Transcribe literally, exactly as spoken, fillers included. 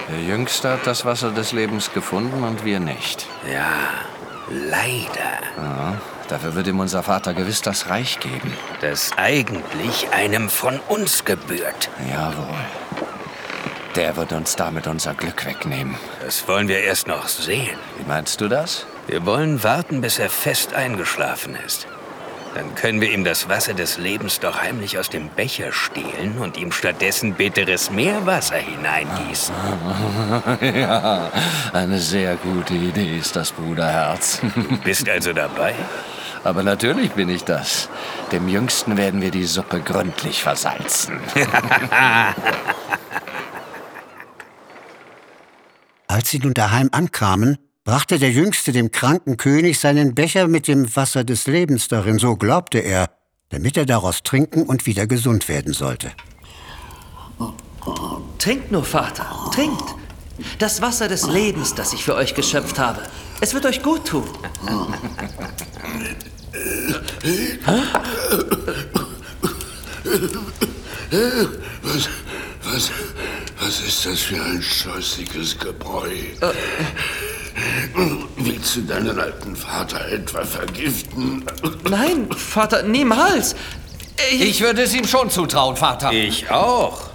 Der Jüngste hat das Wasser des Lebens gefunden und wir nicht. Ja, leider. Ja, dafür wird ihm unser Vater gewiss das Reich geben. Das eigentlich einem von uns gebührt. Jawohl. Der wird uns damit unser Glück wegnehmen. Das wollen wir erst noch sehen. Wie meinst du das? Wir wollen warten, bis er fest eingeschlafen ist. Dann können wir ihm das Wasser des Lebens doch heimlich aus dem Becher stehlen und ihm stattdessen bitteres Meerwasser hineingießen. Ja, eine sehr gute Idee ist das, Bruderherz. Du bist also dabei? Aber natürlich bin ich das. Dem Jüngsten werden wir die Suppe gründlich versalzen. Als sie nun daheim ankamen, brachte der Jüngste dem kranken König seinen Becher mit dem Wasser des Lebens darin, so glaubte er, damit er daraus trinken und wieder gesund werden sollte. Trinkt nur, Vater, trinkt. Das Wasser des Lebens, das ich für euch geschöpft habe. Es wird euch gut tun. Was, was, was ist das für ein scheußliches Gebräu? Äh. Willst du deinen alten Vater etwa vergiften? Nein, Vater, niemals. Ich, ich würde es ihm schon zutrauen, Vater. Ich auch.